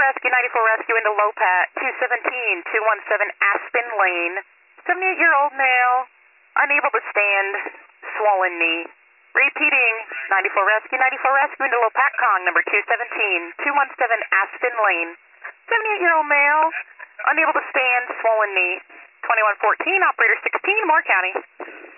Rescue, 94 Rescue into Lopat, 217 Aspen Lane. 78-year-old male, unable to stand, swollen knee. Repeating, 94 Rescue into Lopat Kong, number 217 Aspen Lane. 78-year-old male, unable to stand, swollen knee. 2114, operator 16, Moore County.